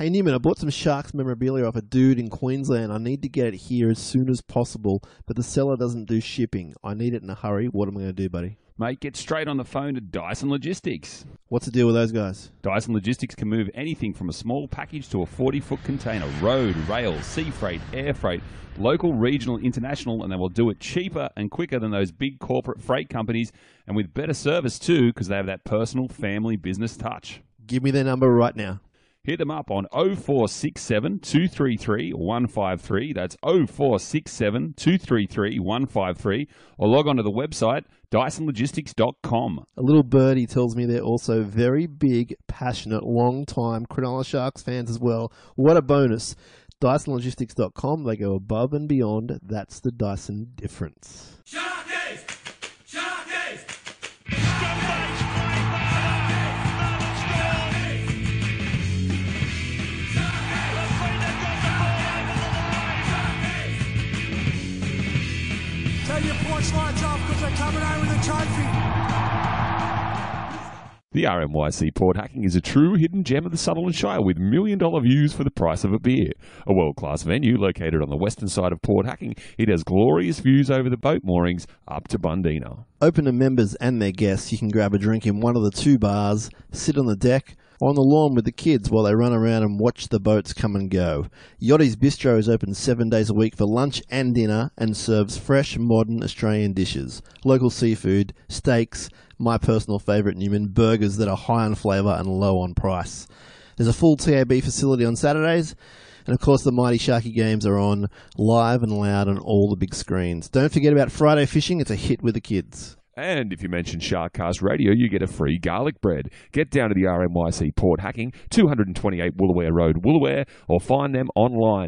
Hey Newman, I bought some Sharks memorabilia off a dude in Queensland. I need to get it here as soon as possible, but the seller doesn't do shipping. I need it in a hurry. What am I going to do, buddy? Mate, get straight on the phone to Dyson Logistics. What's the deal with those guys? Dyson Logistics can move anything from a small package to a 40-foot container, road, rail, sea freight, air freight, local, regional, international, and they will do it cheaper and quicker than those big corporate freight companies, and with better service too, because they have that personal family business touch. Give me their number right now. Hit them up on 0467 233 153. That's 0467 233 153. Or log on to the website DysonLogistics.com. A little birdie tells me they're also very big, passionate, long-time Cronulla Sharks fans as well. What a bonus. DysonLogistics.com. They go above and beyond. That's the Dyson difference. Sharkies! Sharkies! Tell your porch lights off because they're coming out with a trophy. The RMYC Port Hacking is a true hidden gem of the Sutherland Shire with $1 million views for the price of a beer. A world-class venue located on the western side of Port Hacking, it has glorious views over the boat moorings up to Bundina. Open to members and their guests. You can grab a drink in one of the two bars, sit on the deck, or on the lawn with the kids while they run around and watch the boats come and go. Yachty's Bistro is open 7 days a week for lunch and dinner and serves fresh, modern Australian dishes. Local seafood, steaks, my personal favourite, Newman, burgers that are high on flavour and low on price. There's a full TAB facility on Saturdays, and of course the Mighty Sharky games are on live and loud on all the big screens. Don't forget about Friday fishing, it's a hit with the kids. And if you mention Sharkcast Radio, you get a free garlic bread. Get down to the RMYC Port Hacking, 228 Woolooware Road, Woolooware, or find them online,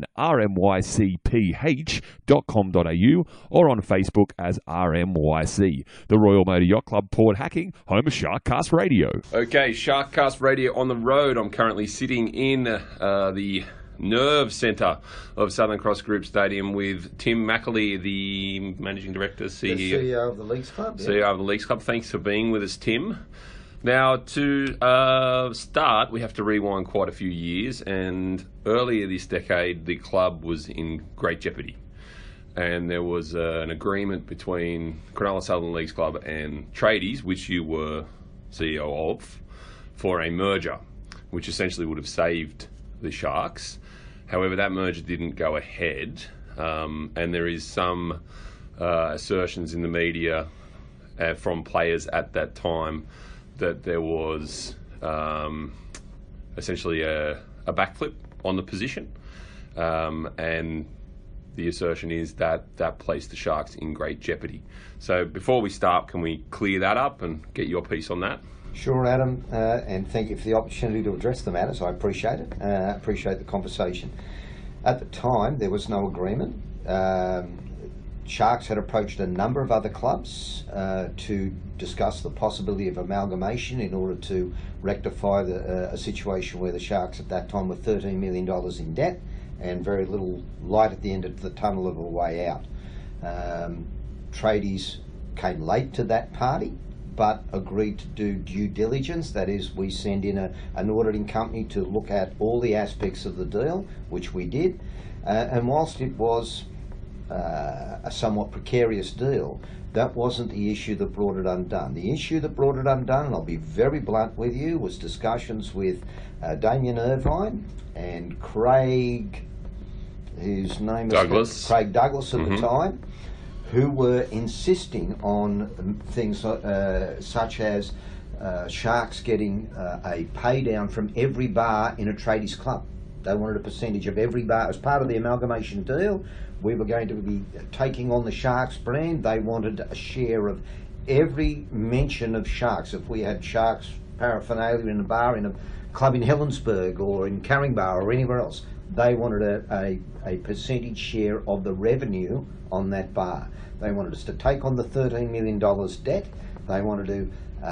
rmycph.com.au, or on Facebook as RMYC. The Royal Motor Yacht Club Port Hacking, home of Sharkcast Radio. Okay, Sharkcast Radio on the road. I'm currently sitting in the Nerve Centre of Southern Cross Group Stadium with Tim McAleer, the Managing Director, CEO. The CEO of the Leagues Club. Yeah. CEO of the Leagues Club. Thanks for being with us, Tim. Now, to start, we have to rewind quite a few years, and earlier this decade, the club was in great jeopardy. And there was an agreement between Cronulla Southern Leagues Club and Tradies, which you were CEO of, for a merger, which essentially would have saved the Sharks. However, that merger didn't go ahead, and there is some assertions in the media from players at that time that there was essentially a backflip on the position, and the assertion is that that placed the Sharks in great jeopardy. So before we start, can we clear that up and get your piece on that? Sure, Adam, and thank you for the opportunity to address the matters. I appreciate it. Appreciate the conversation. At the time, there was no agreement. Sharks had approached a number of other clubs to discuss the possibility of amalgamation in order to rectify a situation where the Sharks at that time were $13 million in debt and very little light at the end of the tunnel of a way out. Tradies came late to that party, but agreed to do due diligence. That is, we send in an auditing company to look at all the aspects of the deal, which we did. And whilst it was a somewhat precarious deal, that wasn't the issue that brought it undone. The issue that brought it undone, and I'll be very blunt with you, was discussions with Damien Irvine and Craig, whose name Douglas. Craig Douglas at the time, who were insisting on things such as Sharks getting a pay down from every bar in a tradies club. They wanted a percentage of every bar. As part of the amalgamation deal, we were going to be taking on the Sharks brand. They wanted a share of every mention of Sharks. If we had Sharks paraphernalia in a bar in a club in Helensburgh or in Caringbah or anywhere else, they wanted a percentage share of the revenue on that bar. They wanted us to take on the $13 million debt. They wanted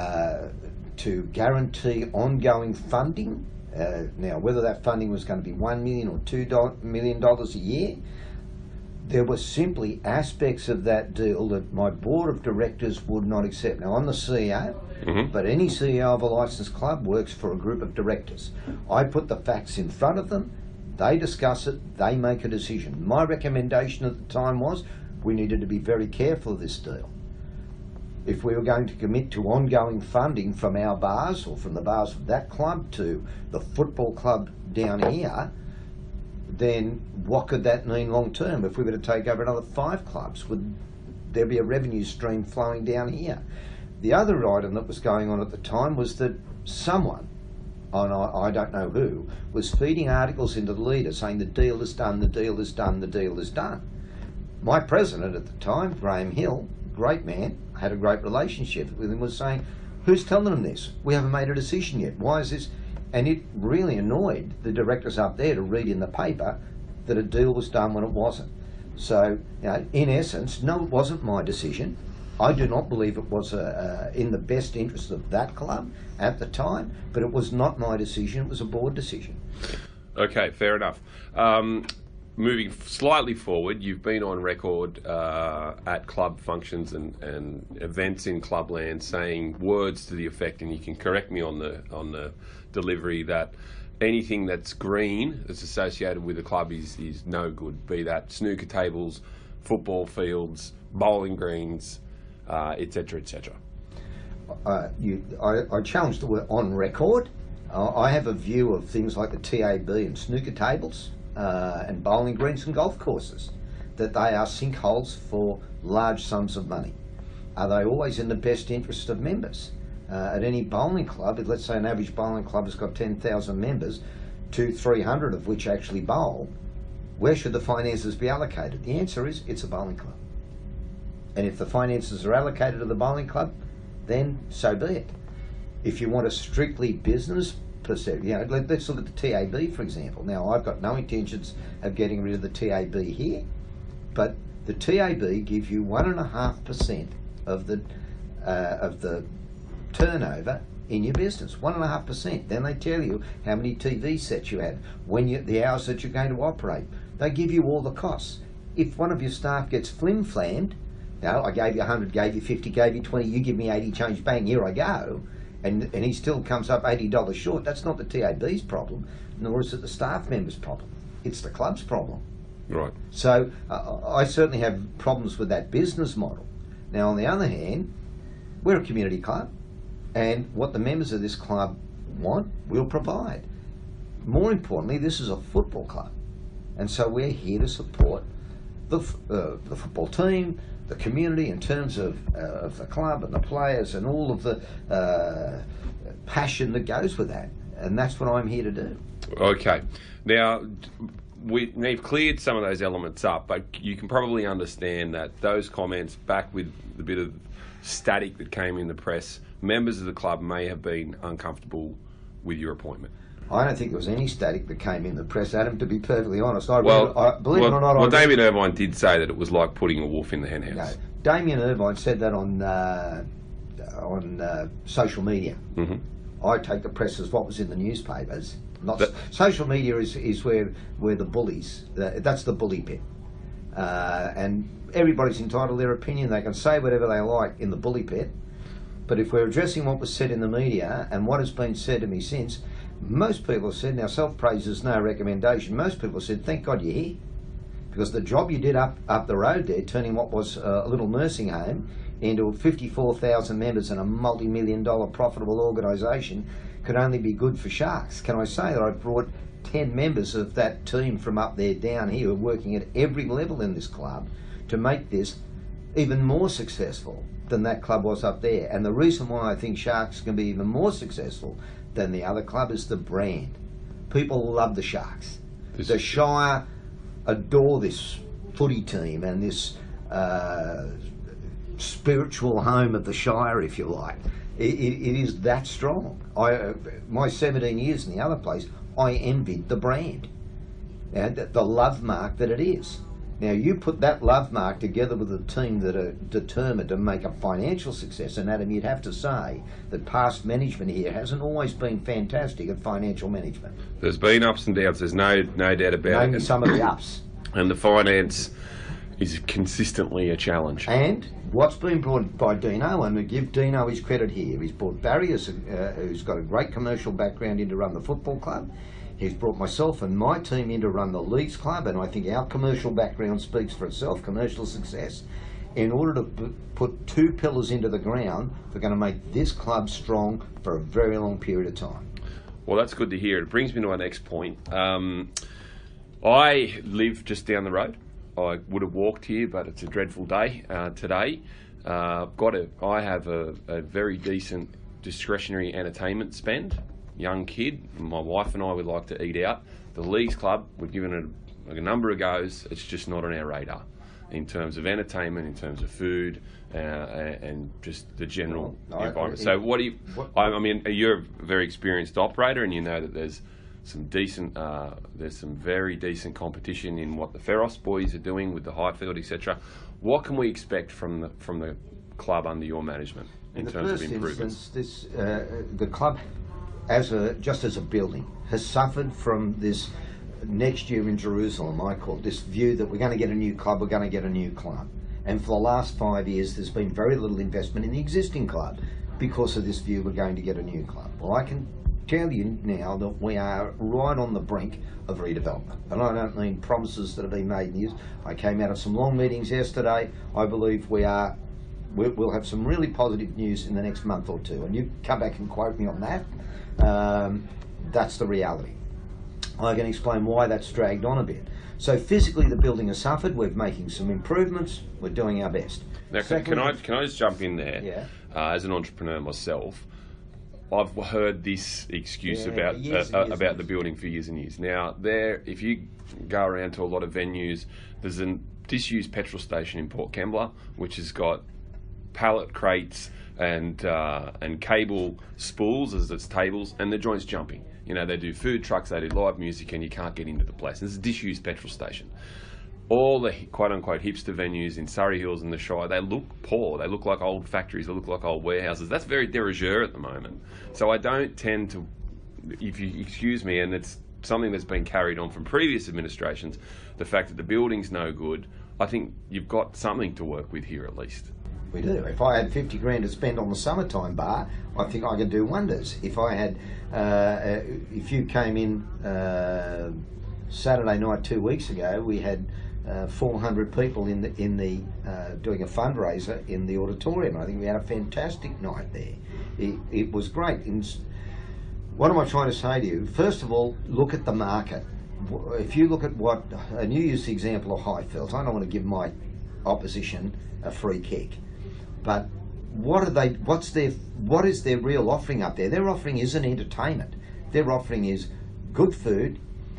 to guarantee ongoing funding. Now, whether that funding was going to be $1 million or $2 million a year, There were simply aspects of that deal that my board of directors would not accept. Now, I'm the CEO, but any CEO of a licensed club works for a group of directors. I put the facts in front of them, they discuss it, they make a decision. My recommendation at the time was we needed to be very careful of this deal. If we were going to commit to ongoing funding from our bars or from the bars of that club to the football club down here, then what could that mean long term? If we were to take over another 5 clubs, would there be a revenue stream flowing down here? The other item that was going on at the time was that someone, and I don't know who, was feeding articles into the Leader saying the deal is done, the deal is done, the deal is done. My president at the time, Graham Hill, great man, had a great relationship with him, was saying, who's telling them this? We haven't made a decision yet. Why is this? And it really annoyed the directors up there to read in the paper that a deal was done when it wasn't. So, you know, in essence, no, it wasn't my decision. I do not believe it was in the best interest of that club at the time, but it was not my decision, it was a board decision. Okay, fair enough. Moving slightly forward, you've been on record at club functions and events in clubland saying words to the effect, and you can correct me on the delivery, that anything that's green that's associated with the club is no good, be that snooker tables, football fields, bowling greens, etc., etc. I challenge the word on record. I have a view of things like the TAB and snooker tables and bowling greens and golf courses, that they are sinkholes for large sums of money. Are they always in the best interest of members? At any bowling club, if let's say an average bowling club has got 10,000 members, 200-300 of which actually bowl, where should the finances be allocated? The answer is it's a bowling club. And if the finances are allocated to the bowling club, then so be it. If you want a strictly business perspective, you know, let's look at the TAB, for example. Now, I've got no intentions of getting rid of the TAB here, but the TAB gives you 1.5% of the turnover in your business. 1.5%. Then they tell you how many TV sets you have, the hours that you're going to operate. They give you all the costs. If one of your staff gets flim-flammed, you know, I gave you 100, gave you 50, gave you 20, you give me 80 change, bang, here I go, and he still comes up $80 short, that's not the TAB's problem, nor is it the staff member's problem. It's the club's problem. Right. So I certainly have problems with that business model. Now, on the other hand, we're a community club, and what the members of this club want, we'll provide. More importantly, this is a football club, and so we're here to support the football team, the community in terms of the club and the players and all of the passion that goes with that, and that's what I'm here to do. Okay. Now, we've cleared some of those elements up, but you can probably understand that those comments, back with the bit of static that came in the press, members of the club may have been uncomfortable with your appointment. I don't think there was any static that came in the press, Adam, to be perfectly honest. Believe it or not... Well, Damien Irvine did say that it was like putting a wolf in the henhouse. No, Damien Irvine said that on social media. Mm-hmm. I take the press as what was in the newspapers. Social media is where the bullies, that's the bully pit. And everybody's entitled to their opinion. They can say whatever they like in the bully pit. But if we're addressing what was said in the media and what has been said to me since, most people have said, now self-praise is no recommendation, most people have said, thank God you're here. Because the job you did up the road there, turning what was a little nursing home into 54,000 members and a multi-million-dollar profitable organisation, could only be good for Sharks. Can I say that I've brought 10 members of that team from up there down here who are working at every level in this club to make this even more successful than that club was up there. And the reason why I think Sharks can be even more successful than the other club is the brand. People love the Sharks. The Shire adore this footy team and this spiritual home of the Shire, if you like. It is that strong. My 17 years in the other place, I envied the brand and the love mark that it is. Now, you put that love mark together with a team that are determined to make a financial success, and Adam, you'd have to say that past management here hasn't always been fantastic at financial management. There's been ups and downs, there's no doubt about it. Name me some of the ups. And the finance is consistently a challenge. And what's been brought by Dino, and we give Dino his credit here, he's brought Barry, who's got a great commercial background, in to run the football club. He's brought myself and my team in to run the Leagues Club, and I think our commercial background speaks for itself, commercial success. In order to put two pillars into the ground, we're going to make this club strong for a very long period of time. Well, that's good to hear. It brings me to our next point. I live just down the road. I would have walked here, but it's a dreadful day today. I have a very decent discretionary entertainment spend. Young kid, my wife and I would like to eat out. The Leagues Club, we've given it a number of goes. It's just not on our radar in terms of entertainment, in terms of food, and just the general environment. So I mean, you're a very experienced operator, and you know that there's some very decent competition in what the Ferros boys are doing with the Highfield, etc. What can we expect from the club under your management in terms of improvements? In the first instance, the club, just as a building, has suffered from this next year in Jerusalem, I call it, this view that we're going to get a new club, we're going to get a new club. And for the last 5 years, there's been very little investment in the existing club because of this view we're going to get a new club. Well, I can tell you now that we are right on the brink of redevelopment. And I don't mean promises that have been made in years. I came out of some long meetings yesterday. I believe we'll have some really positive news in the next month or two. And you come back and quote me on that. That's the reality. I can explain why that's dragged on a bit. So physically the building has suffered. We're making some improvements. We're doing our best. Now, can I just jump in there? Yeah. As an entrepreneur myself, I've heard this excuse about the building for years and years. Now, if you go around to a lot of venues, there's a disused petrol station in Port Kembla, which has got pallet crates and cable spools as its tables, and the joint's jumping. You know, they do food trucks, they do live music, and you can't get into the place. And it's a disused petrol station. All the quote-unquote hipster venues in Surrey Hills and the Shire, they look poor. They look like old factories. They look like old warehouses. That's very de rigueur at the moment. So I don't tend to, if you excuse me, and it's something that's been carried on from previous administrations, the fact that the building's no good, I think you've got something to work with here at least. We do. If I had 50 grand to spend on the summertime bar, I think I could do wonders. If I had, if you came in Saturday night 2 weeks ago, we had 400 people in the doing a fundraiser in the auditorium. I think we had a fantastic night there. It was great. What am I trying to say to you? First of all, look at the market. If you look at and you use the example of Highfields. I don't want to give my opposition a free kick. But what is their real offering up there? Their offering isn't entertainment. Their offering is good food,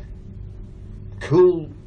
cool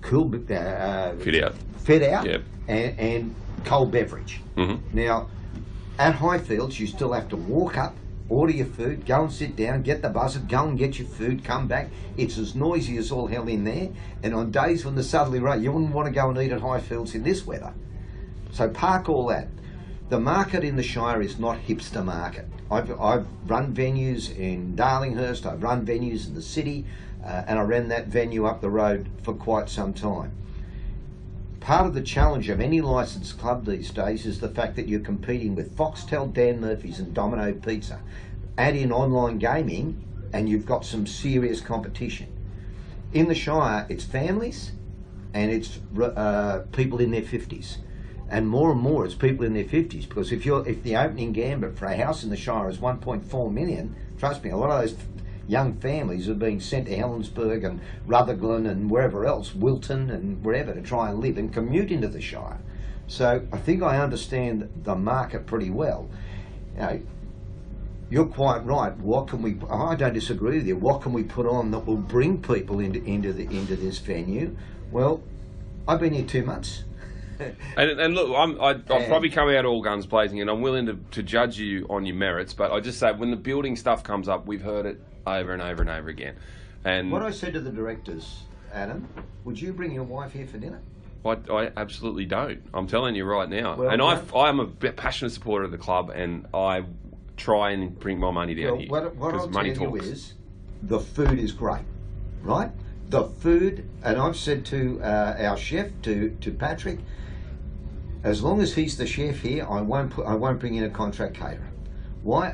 fit out, yep. and cold beverage. Mm-hmm. Now, at Highfields, you still have to walk up, order your food, go and sit down, get the bus, go and get your food, come back. It's as noisy as all hell in there. And on days when the southerly rain, you wouldn't want to go and eat at Highfields in this weather. So park all that. The market in the Shire is not hipster market. I've run venues in Darlinghurst, I've run venues in the city, and I ran that venue up the road for quite some time. Part of the challenge of any licensed club these days is the fact that you're competing with Foxtel, Dan Murphy's and Domino Pizza. Add in online gaming and you've got some serious competition. In the Shire, it's families and it's people in their 50s. And more it's people in their 50s, because if the opening gambit for a house in the Shire is 1.4 million, trust me, a lot of those young families are being sent to Helensburgh and Rutherglen and wherever else, Wilton and wherever, to try and live and commute into the Shire. So I think I understand the market pretty well. You know, you're quite right. I don't disagree with you. What can we put on that will bring people into this venue? Well, I've been here 2 months. And look, I'll probably come out all guns blazing, and I'm willing to judge you on your merits, but I just say, when the building stuff comes up, we've heard it over and over and over again. And what I said to the directors, Adam, would you bring your wife here for dinner? I absolutely don't. I'm telling you right now. Well, and I'm a passionate supporter of the club, and I try and bring my money down here. What I'll money tell talks. you is, the food is great, right? The food, and I've said to our chef, to Patrick, As long as he's the chef here, I won't bring in a contract caterer. Why?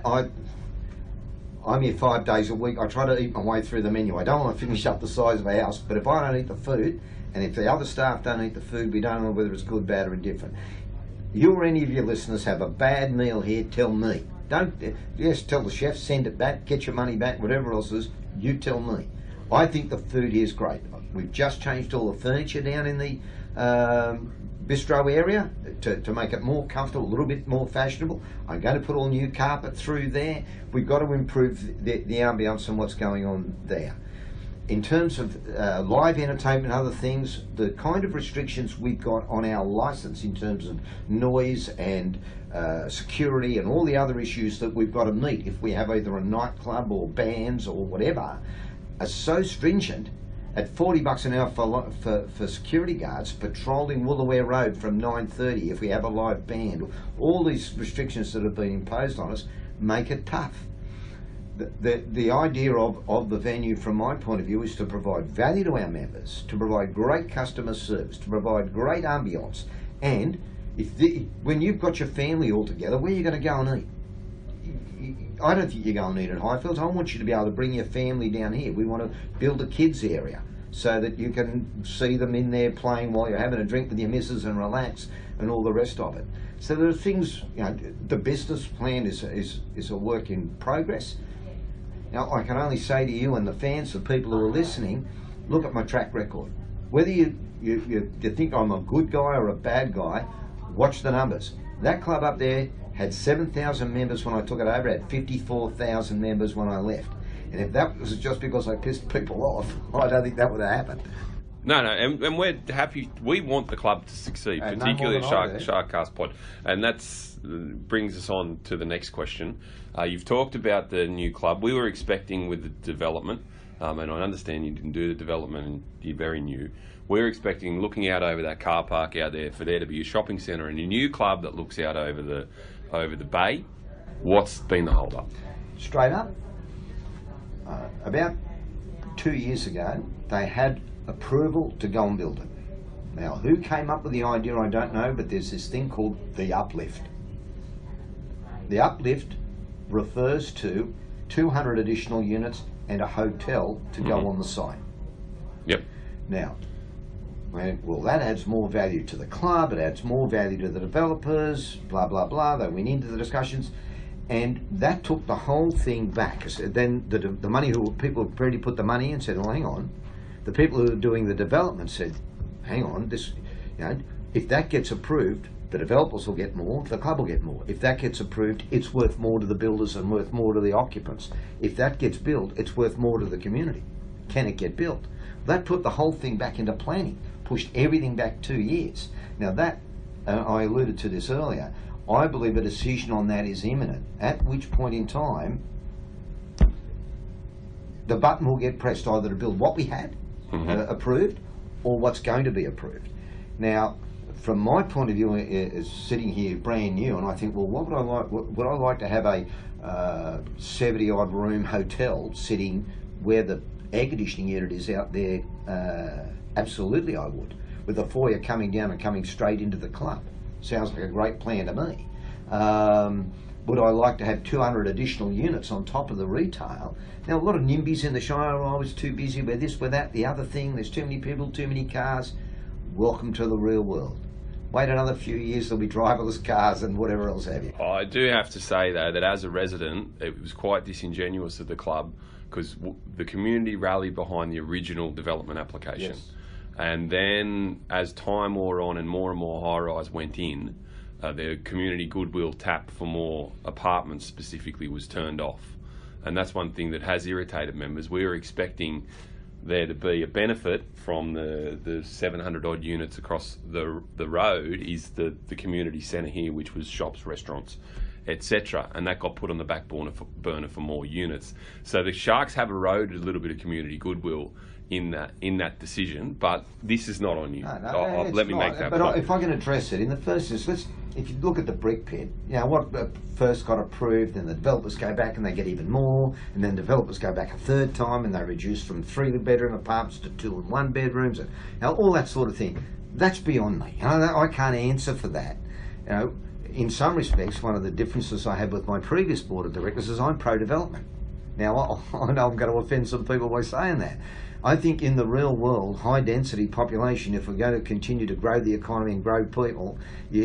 I'm here 5 days a week. I try to eat my way through the menu. I don't want to finish up the size of a house, but if I don't eat the food, and if the other staff don't eat the food, we don't know whether it's good, bad or indifferent. You or any of your listeners have a bad meal here, tell me. Don't, yes, tell the chef, send it back, get your money back, whatever else is, you tell me. I think the food here is great. We've just changed all the furniture down in the bistro area to make it more comfortable, a little bit more fashionable. I'm going to put all new carpet through there. We've got to improve the ambience and what's going on there. In terms of live entertainment and other things, the kind of restrictions we've got on our licence in terms of noise and security and all the other issues that we've got to meet if we have either a nightclub or bands or whatever are so stringent. At $40 an hour for security guards patrolling Woolooware Road from 9:30 if we have a live band, all these restrictions that have been imposed on us make it tough. The idea of the venue from my point of view is to provide value to our members, to provide great customer service, to provide great ambience, and when you've got your family all together, where are you going to go and eat? I don't think you go and eat at Highfields. I want you to be able to bring your family down here. We want to build a kids area so that you can see them in there playing while you're having a drink with your missus and relax and all the rest of it. So there are things, the business plan is a work in progress. Now, I can only say to you and the fans, the people who are listening, look at my track record. Whether you think I'm a good guy or a bad guy, watch the numbers. That club up there had 7,000 members when I took it over, had 54,000 members when I left. And if that was just because I pissed people off, I don't think that would have happened. No, and we're happy. We want the club to succeed, particularly at Sharkcast Pod. And that brings us on to the next question. You've talked about the new club. We were expecting with the development, and I understand you didn't do the development and you're very new. We're expecting, looking out over that car park out there, for there to be a shopping centre and a new club that looks out over the bay. What's been the hold up? Straight up, about 2 years ago, they had approval to go and build it. Now, who came up with the idea, I don't know, but there's this thing called the uplift. The uplift refers to 200 additional units and a hotel to go on the site. Yep. Now, well, that adds more value to the club, it adds more value to the developers, blah, blah, blah. They went into the discussions, and that took the whole thing back. Then the money, people who already put the money in said, well, hang on. The people who are doing the development said, hang on, if that gets approved, the developers will get more, the club will get more. If that gets approved, it's worth more to the builders and worth more to the occupants. If that gets built, it's worth more to the community. Can it get built? That put the whole thing back into planning, pushed everything back 2 years. Now that, I alluded to this earlier, I believe a decision on that is imminent, at which point in time the button will get pressed either to build what we had approved or what's going to be approved. Now, from my point of view, is sitting here brand new, and I think, well, what would I like? Would I like to have a 70-odd room hotel sitting where the air conditioning unit is out there? Absolutely, I would. With the foyer coming down and coming straight into the club. Sounds like a great plan to me. Would I like to have 200 additional units on top of the retail? Now, a lot of NIMBYs in the Shire, I was too busy with this, with that, the other thing. There's too many people, too many cars. Welcome to the real world. Wait another few years, there'll be driverless cars and whatever else have you. I do have to say, though, that as a resident, it was quite disingenuous of the club because the community rallied behind the original development application. Yes. And then, as time wore on and more high-rise went in, the community goodwill tap for more apartments specifically was turned off. And that's one thing that has irritated members. We were expecting there to be a benefit from the 700-odd units across the road is the community centre here, which was shops, restaurants, etc. And that got put on the back burner for more units. So the Sharks have eroded a little bit of community goodwill in that decision, but this is not on you. No, let me make that but point. If I can address it, in the first instance, if you look at the brick pit, what first got approved, and the developers go back and they get even more, and then developers go back a third time and they reduce from 3-bedroom apartments to 2 and 1 bedrooms, and all that sort of thing. That's beyond me. I can't answer for that. You know, in some respects, one of the differences I have with my previous board of directors is I'm pro-development. Now, I know I'm going to offend some people by saying that. I think in the real world, high density population, if we're going to continue to grow the economy and grow people,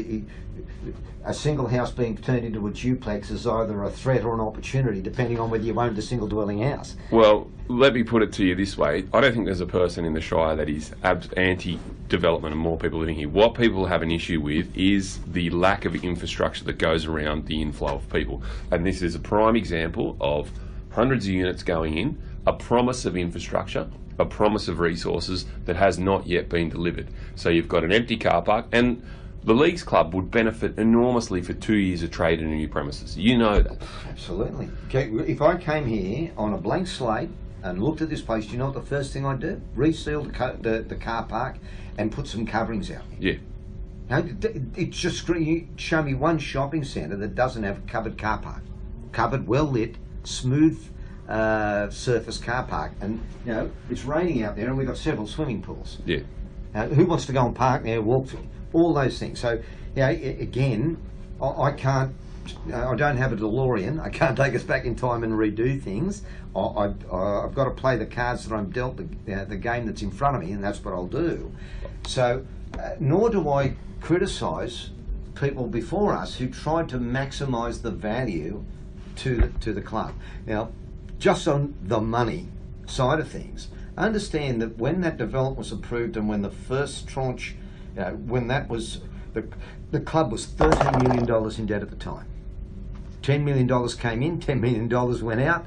a single house being turned into a duplex is either a threat or an opportunity, depending on whether you owned a single dwelling house. Well, let me put it to you this way. I don't think there's a person in the Shire that is anti-development and more people living here. What people have an issue with is the lack of infrastructure that goes around the inflow of people. And this is a prime example of hundreds of units going in, a promise of infrastructure, a promise of resources that has not yet been delivered. So you've got an empty car park, and the Leagues Club would benefit enormously for 2 years of trade in a new premises. You know that. Absolutely. Okay, if I came here on a blank slate and looked at this place, do you know what the first thing I'd do? Reseal the car park and put some coverings out. Yeah. Now, it's just, you show me one shopping centre that doesn't have a covered car park. Covered, well lit, smooth surface car park, and you know it's raining out there, and we've got several swimming pools. Yeah. Who wants to go and park there, walk through, all those things? So, you know, again, I can't. I don't have a DeLorean. I can't take us back in time and redo things. I've got to play the cards that I'm dealt, the game that's in front of me, and that's what I'll do. So, nor do I criticise people before us who tried to maximise the value to the club. Now, just on the money side of things, understand that when that development was approved and when the first tranche, when that was, the club was $13 million in debt at the time. $10 million came in, $10 million went out,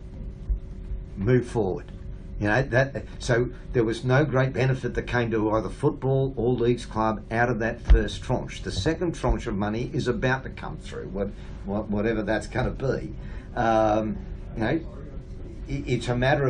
move forward. You know, so there was no great benefit that came to either football or Leagues Club out of that first tranche. The second tranche of money is about to come through, whatever that's going to be. You know, it's a matter of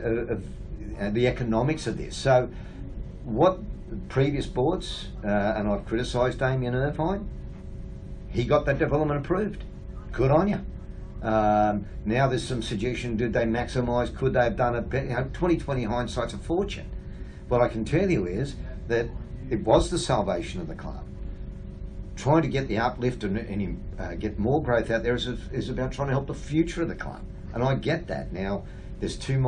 the economics of this. So what previous boards, and I've criticised Damien Irvine, he got that development approved. Good on you. Now there's some suggestion, did they maximise, could they have done it better? You know, 2020 hindsight's a fortune. What I can tell you is that it was the salvation of the club. Trying to get the uplift and get more growth out there is about trying to help the future of the club. And I get that. Now, there's two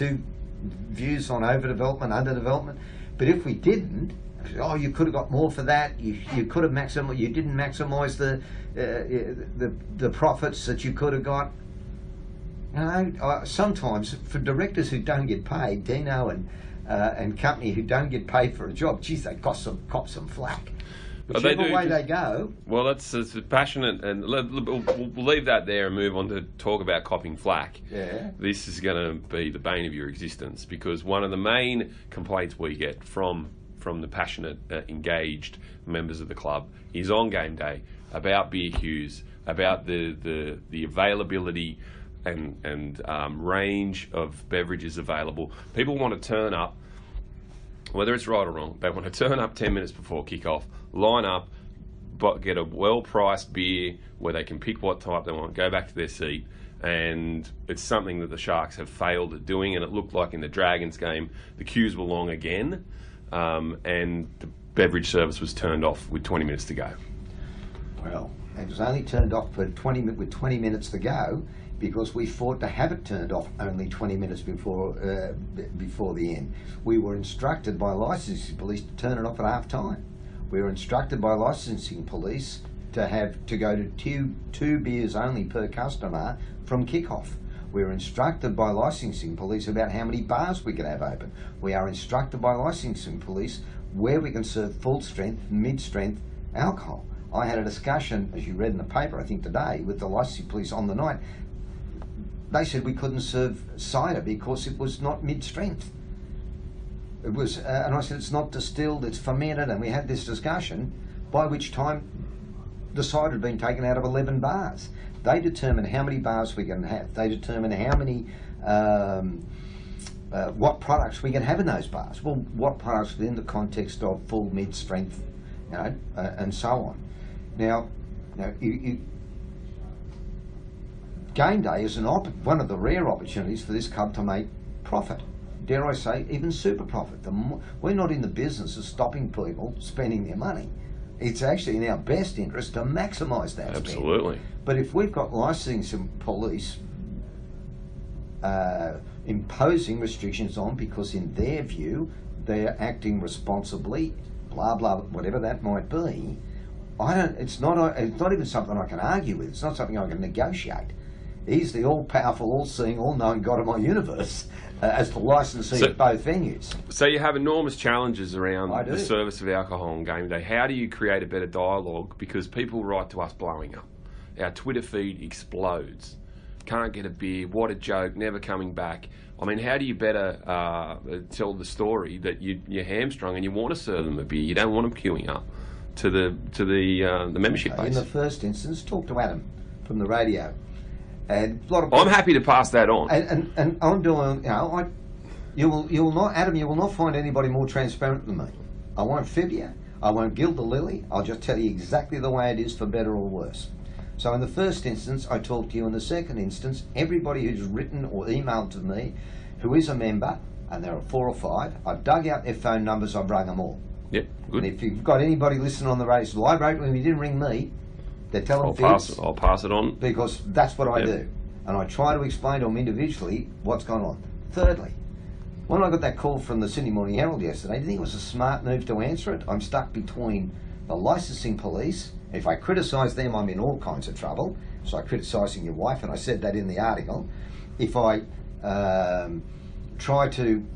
views on overdevelopment, underdevelopment. But if we didn't, you could have got more for that. You could have maximised. You didn't maximise the profits that you could have got. You know, sometimes for directors who don't get paid, Dino and company who don't get paid for a job, geez, they cop some flack. Whichever way they go. Well, it's passionate, and we'll leave that there and move on to talk about copping flack. Yeah. This is going to be the bane of your existence, because one of the main complaints we get from the passionate, engaged members of the club is on game day about beer queues, about the availability and range of beverages available. People want to turn up, whether it's right or wrong, they want to turn up 10 minutes before kickoff, line up, but get a well-priced beer where they can pick what type they want, go back to their seat, and it's something that the Sharks have failed at doing, and it looked like in the Dragons game the queues were long again, and the beverage service was turned off with 20 minutes to go. Well, it was only turned off with 20 minutes to go because we fought to have it turned off only 20 minutes before the end. We were instructed by licensing police to turn it off at half time. We were instructed by licensing police to go to two beers only per customer from kickoff. We were instructed by licensing police about how many bars we could have open. We are instructed by licensing police where we can serve full strength, mid-strength alcohol. I had a discussion, as you read in the paper, I think today, with the licensing police on the night. They said we couldn't serve cider because it was not mid-strength. It was, and I said, it's not distilled, it's fermented, and we had this discussion, by which time the cider had been taken out of 11 bars. They determine how many bars we can have. They determine how many, what products we can have in those bars. Well, what products within the context of full mid-strength, you know, and so on. Now, game day is one of the rare opportunities for this club to make profit. dare I say, even super profit. We're not in the business of stopping people spending their money. It's actually in our best interest to maximise that spend. Absolutely. But if we've got licensing police imposing restrictions on because in their view they're acting responsibly, blah blah, whatever that might be, it's not even something I can argue with. It's not something I can negotiate. He's the all-powerful, all-seeing, all-knowing God of my universe as the licensee of both venues. So you have enormous challenges around I do. the service of alcohol on game day. How do you create a better dialogue? Because people write to us blowing up. Our Twitter feed explodes. Can't get a beer, what a joke, never coming back. I mean, how do you better tell the story that you're hamstrung and you want to serve them a beer? You don't want them queuing up to the membership base. In the first instance, talk to Adam from the radio. And a lot of I'm happy to pass that on. And I'm doing, you will not, Adam, you will not find anybody more transparent than me. I won't fib you. I won't gild the lily. I'll just tell you exactly the way it is, for better or worse. So in the first instance, I talk to you. In the second instance, everybody who's written or emailed to me, who is a member, and there are 4 or 5, I've dug out their phone numbers, I've rung them all. Yep, good. And if you've got anybody listening on the radio, well, I wrote when you didn't ring me, they're telling fibs. I'll pass it on. Because that's what I do. And I try to explain to them individually what's gone on. Thirdly, when I got that call from the Sydney Morning Herald yesterday, do you think it was a smart move to answer it? I'm stuck between the licensing police. If I criticise them, I'm in all kinds of trouble. So I'm criticising your wife, and I said that in the article. If I try to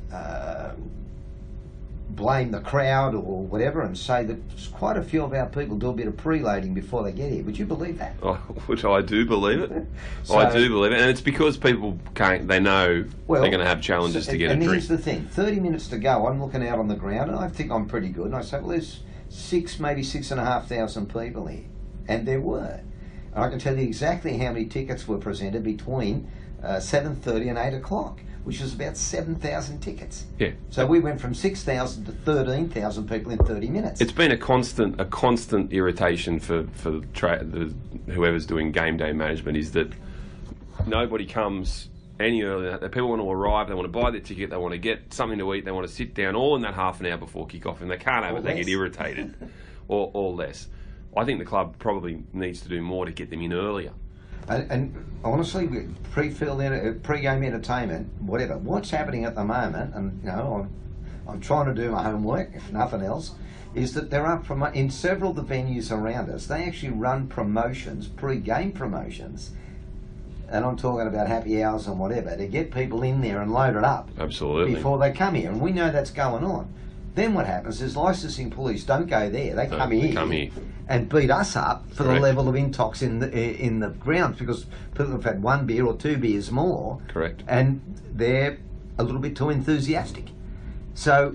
blame the crowd or whatever and say that quite a few of our people do a bit of preloading before they get here. Would you believe that? Oh, which I do believe it. So, I do believe it. And it's because people they know they're going to have challenges to get a and drink. here's the thing, 30 minutes to go, I'm looking out on the ground and I think I'm pretty good. And I say, well, there's 6, maybe 6,500 people here. And there were. And I can tell you exactly how many tickets were presented between 7:30 and 8 o'clock. Which was about 7,000 tickets. Yeah. So we went from 6,000 to 13,000 people in 30 minutes. It's been a constant irritation for whoever's doing game day management, is that nobody comes any earlier. People want to arrive, they want to buy their ticket, they want to get something to eat, they want to sit down all in that half an hour before kick-off, and they can't have it, they get irritated, or less. I think the club probably needs to do more to get them in earlier. And honestly, pre-game entertainment, whatever, what's happening at the moment, and I'm trying to do my homework, if nothing else, is that there are, in several of the venues around us, they actually run promotions, pre-game promotions, and I'm talking about happy hours and whatever, to get people in there and load it up. Absolutely. Before they come here, and we know that's going on. Then what happens is licensing police don't go there, they come here and beat us up for the level of intox in the grounds, because people have had 1 beer or 2 beers more. Correct. And they're a little bit too enthusiastic. So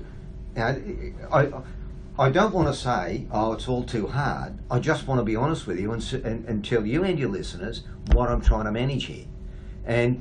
I don't want to say, oh, it's all too hard. I just want to be honest with you and tell you and your listeners what I'm trying to manage here. And,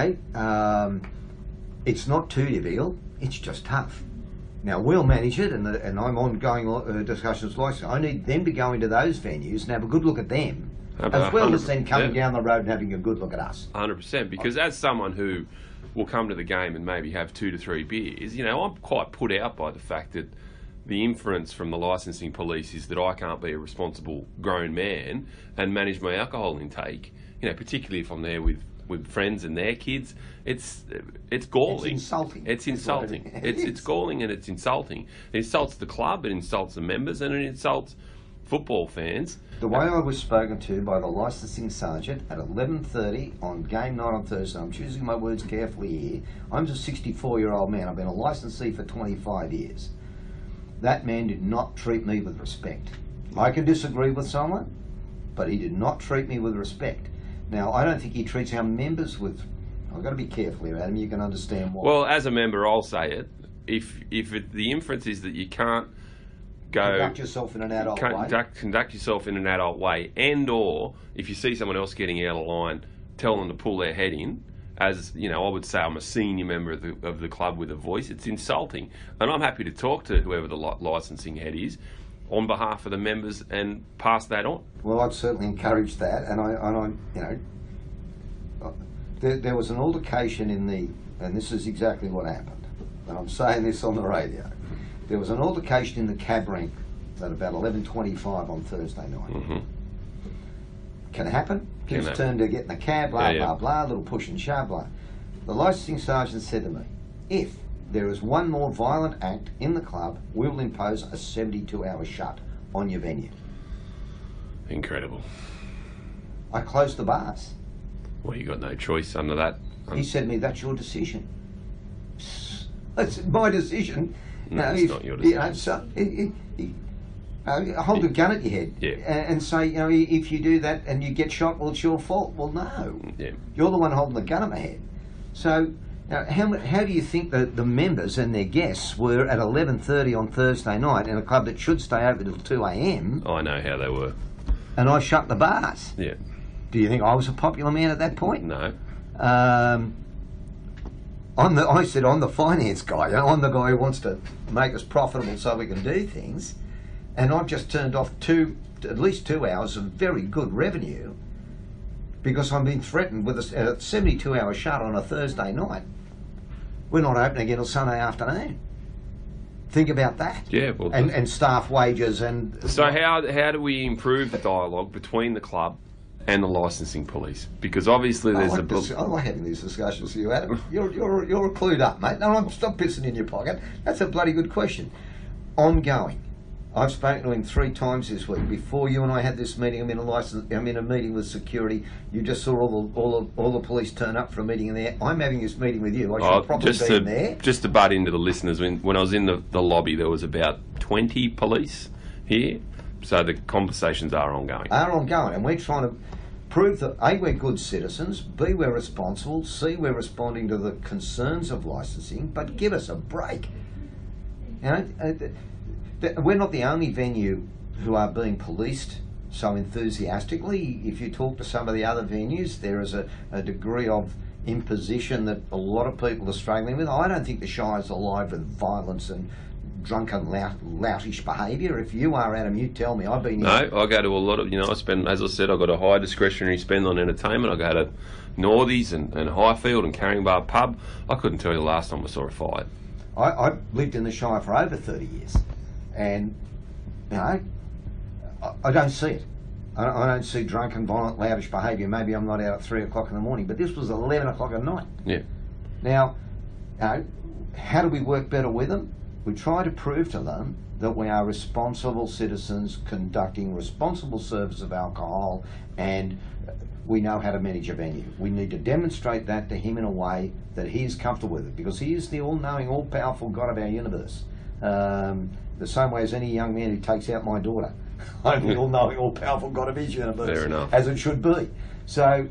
it's not too difficult, it's just tough. Now, we'll manage it, and I'm ongoing discussions like that. I need them to go into those venues and have a good look at them, as well as then coming down the road and having a good look at us. 100%, because as someone who will come to the game and maybe have 2 to 3 beers, I'm quite put out by the fact that the inference from the licensing police is that I can't be a responsible grown man and manage my alcohol intake, particularly if I'm there with friends and their kids. It's galling. It's insulting. It's insulting. It's galling and it's insulting. It insults the club, it insults the members, and it insults football fans. The way I was spoken to by the licensing sergeant at 11:30 on game night on Thursday, I'm choosing my words carefully here. I'm a 64-year-old man. I've been a licensee for 25 years. That man did not treat me with respect. I can disagree with someone, but he did not treat me with respect. Now, I don't think he treats our members with... I've got to be careful here, Adam, you can understand why. Well, as a member, I'll say it. If the inference is that you can't conduct yourself in an adult way. Conduct yourself in an adult way, and or if you see someone else getting out of line, tell them to pull their head in. As I would say, I'm a senior member of the club with a voice. It's insulting, and I'm happy to talk to whoever the licensing head is on behalf of the members and pass that on. Well, I'd certainly encourage that, and there was an altercation and this is exactly what happened. and I'm saying this on the radio, there was an altercation in the cab rank at about 11:25 on Thursday night. Can happen. Kids turn to get in the cab, blah, blah, little push and shove, blah. The licensing sergeant said to me, if there is one more violent act in the club, we will impose a 72-hour shut on your venue. Incredible. I closed the bars. Well, you got no choice under that. He said to me, that's your decision. It's my decision. No, it's not your decision. Hold a gun at your head Yeah. and say, if you do that and you get shot, well, it's your fault. Well, no. Yeah. You're the one holding the gun at my head. So how do you think that the members and their guests were at 11:30 on Thursday night in a club that should stay open till 2 a.m. I know how they were. and I shut the bars? Yeah. Do you think I was a popular man at that point? No. I said I'm the finance guy. I'm the guy who wants to make us profitable so we can do things. And I've just turned off at least 2 hours of very good revenue because I'm being threatened with a 72-hour shut on a Thursday night. We're not open again until Sunday afternoon. Think about that. Yeah, well, and staff wages and. So how do we improve the dialogue between the club and the licensing police? Because obviously there's I like having these discussions with you, Adam. You're clued up, mate. No, stop pissing in your pocket. That's a bloody good question. Ongoing. I've spoken to him 3 times this week. Before you and I had this meeting, I'm in a meeting with security. You just saw all the police turn up for a meeting in there. I'm having this meeting with you. I should probably be in there. Just to butt into the listeners, when I was in the lobby, there was about 20 police here. So the conversations are ongoing. And we're trying to prove that A, we're good citizens, B, we're responsible, C, we're responding to the concerns of licensing, but give us a break. We're not the only venue who are being policed so enthusiastically. If you talk to some of the other venues, there is a degree of imposition that a lot of people are struggling with. I don't think the Shire's alive with violence and drunken, loutish behaviour. If you are, Adam, you tell me. I've been No, I go to a lot of, I spend, as I said, I've got a high discretionary spend on entertainment. I go to Northies and Highfield and Carringbar Pub. I couldn't tell you the last time I saw a fight. I've lived in the Shire for over 30 years. And, I don't see it. I don't see drunken, violent, loutish behaviour. Maybe I'm not out at 3 o'clock in the morning, but this was 11 o'clock at night. Yeah. Now, how do we work better with them? We try to prove to them that we are responsible citizens conducting responsible service of alcohol, and we know how to manage a venue. We need to demonstrate that to him in a way that he is comfortable with it, because he is the all-knowing, all-powerful God of our universe. The same way as any young man who takes out my daughter. I'm the all-knowing, all-powerful God of his universe. Fair enough. As it should be. So,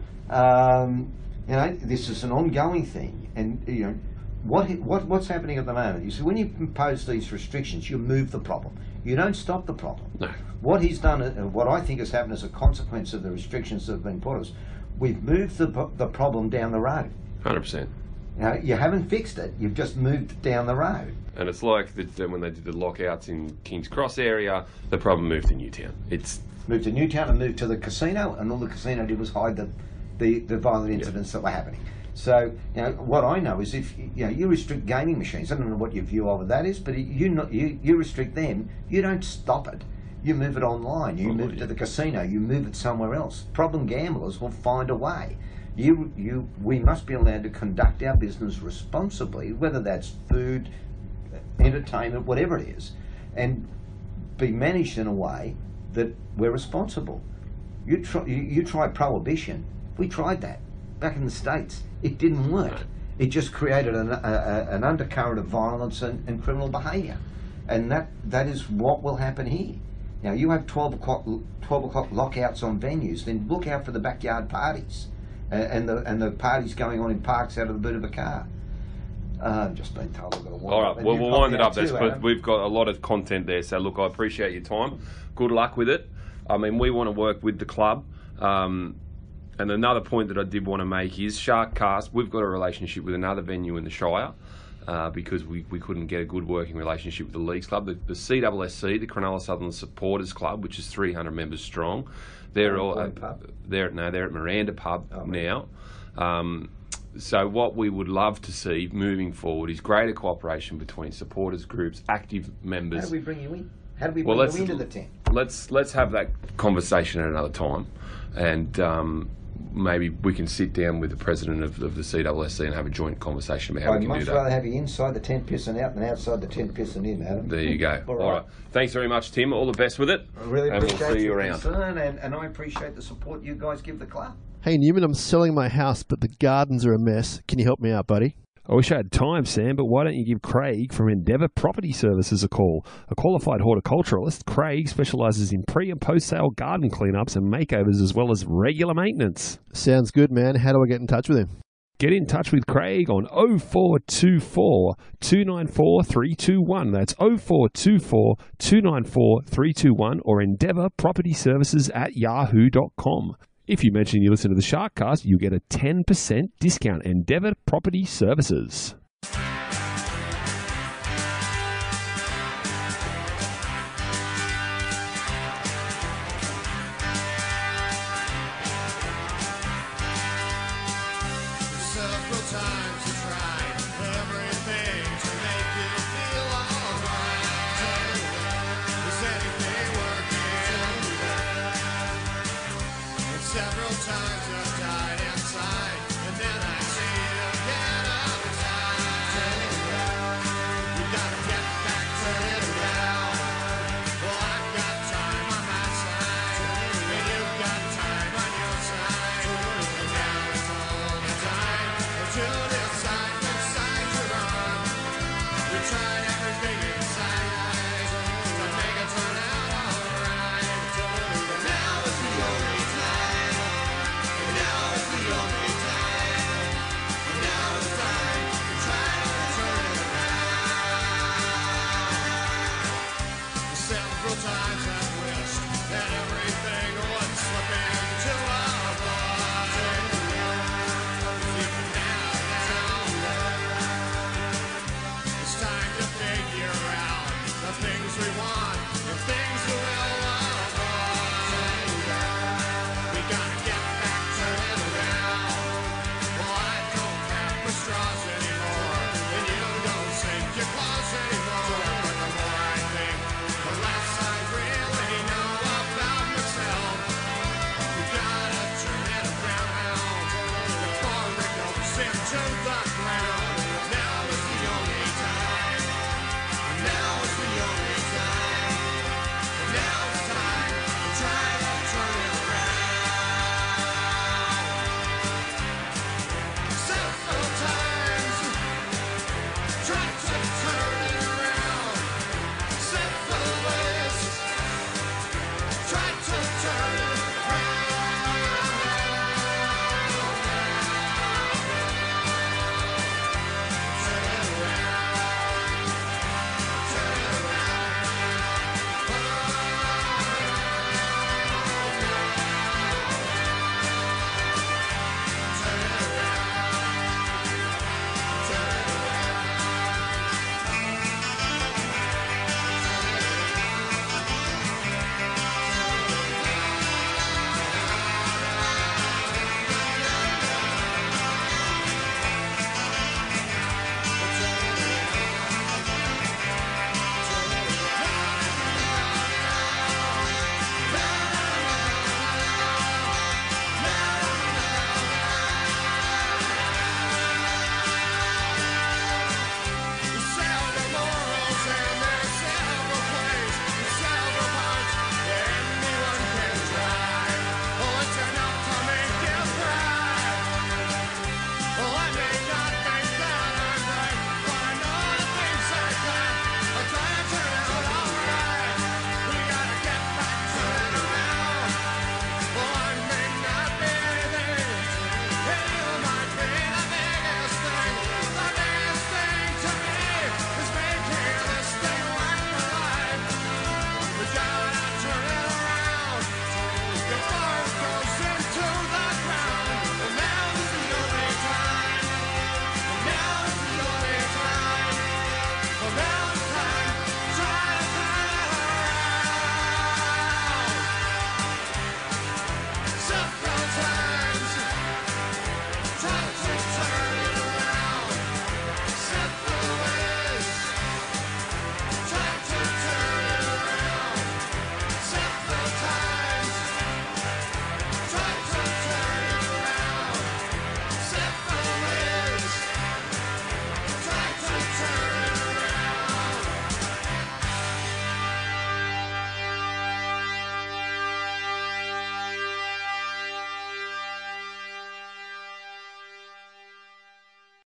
this is an ongoing thing. And, what's happening at the moment? You see, when you impose these restrictions, you move the problem. You don't stop the problem. No. What he's done, and what I think has happened as a consequence of the restrictions that have been put on us, we've moved the problem down the road. 100%. You haven't fixed it, you've just moved it down the road. And it's like when they did the lockouts in King's Cross area, the problem moved to Newtown. Moved to Newtown and moved to the casino, and all the casino did was hide the violent incidents that were happening. So, what I know is if you restrict gaming machines, I don't know what your view of that is, but you restrict them, you don't stop it. You move it online, you move it to the casino, you move it somewhere else. Problem gamblers will find a way. We must be allowed to conduct our business responsibly, whether that's food, entertainment, whatever it is, and be managed in a way that we're responsible. You try prohibition. We tried that back in the States. It didn't work. It just created an undercurrent of violence and criminal behaviour, and that is what will happen here. Now you have 12 o'clock lockouts on venues, then look out for the backyard parties and the parties going on in parks out of the boot of a car. I've just been told I've got to wind up. All right, well, we'll wind it up. Adam. We've got a lot of content there, so look, I appreciate your time. Good luck with it. I mean, we want to work with the club. And another point that I did want to make is Sharkcast. We've got a relationship with another venue in the Shire because we couldn't get a good working relationship with the Leagues Club. The CWSC, the Cronulla Southern Supporters Club, which is 300 members strong, they're at Miranda Pub now. So what we would love to see moving forward is greater cooperation between supporters groups, active members. How do we bring you in? How do we bring you into the tent? Let's have that conversation at another time, and maybe we can sit down with the president of the CWSC and have a joint conversation about how we can do that. I'd much rather have you inside the tent pissing out than outside the tent pissing in, Adam. There you go. All right. Thanks very much, Tim. All the best with it. I really appreciate and we'll see you your around. concern, and I appreciate the support you guys give the club. Hey Newman, I'm selling my house, but the gardens are a mess. Can you help me out, buddy? I wish I had time, Sam, but why don't you give Craig from Endeavour Property Services a call? A qualified horticulturalist, Craig specialises in pre- and post-sale garden cleanups and makeovers as well as regular maintenance. Sounds good, man. How do I get in touch with him? Get in touch with Craig on 0424 294 321. That's 0424 294 321 or endeavourpropertyservices@yahoo.com. If you mention you listen to the Sharkcast, you get a 10% discount. Endeavour Property Services. Several times you tried everything to make you feel alright. Is anything working? And several times you've died inside, and then I see you get outside. You gotta get back, turn it around. Well, I've got time on my side, and you've got time on your side. And now it's all the time to decide which side you're on. We try